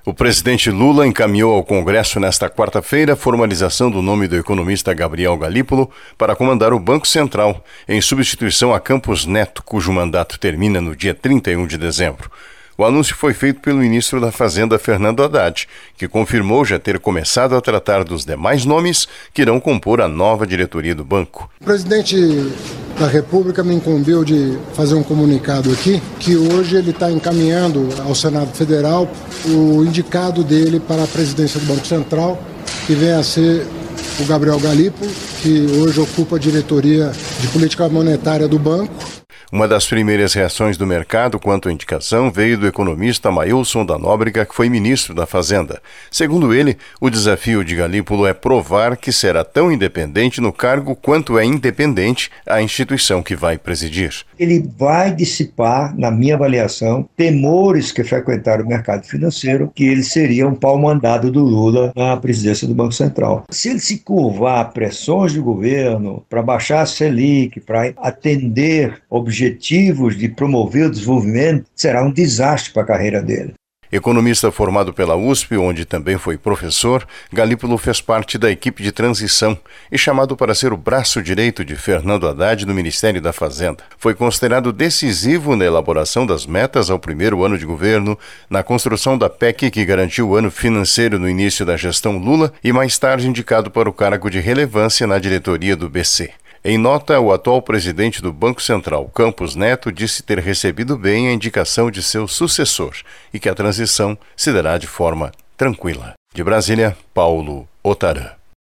O presidente Lula encaminhou ao Congresso nesta quarta-feira a formalização do nome do economista Gabriel Galípolo para comandar o Banco Central, em substituição a Campos Neto, cujo mandato termina no dia 31 de dezembro. O anúncio foi feito pelo ministro da Fazenda, Fernando Haddad, que confirmou já ter começado a tratar dos demais nomes que irão compor a nova diretoria do banco. O presidente da República me incumbiu de fazer um comunicado aqui, que hoje ele está encaminhando ao Senado Federal o indicado dele para a presidência do Banco Central, que vem a ser o Gabriel Galípolo, que hoje ocupa a diretoria de política monetária do banco. Uma das primeiras reações do mercado quanto à indicação veio do economista Mailson da Nóbrega, que foi ministro da Fazenda. Segundo ele, o desafio de Galípolo é provar que será tão independente no cargo quanto é independente a instituição que vai presidir. Ele vai dissipar, na minha avaliação, temores que frequentaram o mercado financeiro, que ele seria um pau-mandado do Lula na presidência do Banco Central. Se ele se curvar a pressões do governo para baixar a Selic, para atender objetivos de promover o desenvolvimento, será um desastre para a carreira dele. Economista formado pela USP, onde também foi professor, Galípolo fez parte da equipe de transição e chamado para ser o braço direito de Fernando Haddad no Ministério da Fazenda. Foi considerado decisivo na elaboração das metas ao primeiro ano de governo, na construção da PEC que garantiu o ano financeiro no início da gestão Lula e mais tarde indicado para o cargo de relevância na diretoria do BC. Em nota, o atual presidente do Banco Central, Campos Neto, disse ter recebido bem a indicação de seu sucessor e que a transição se dará de forma tranquila. De Brasília, Paulo Otarã.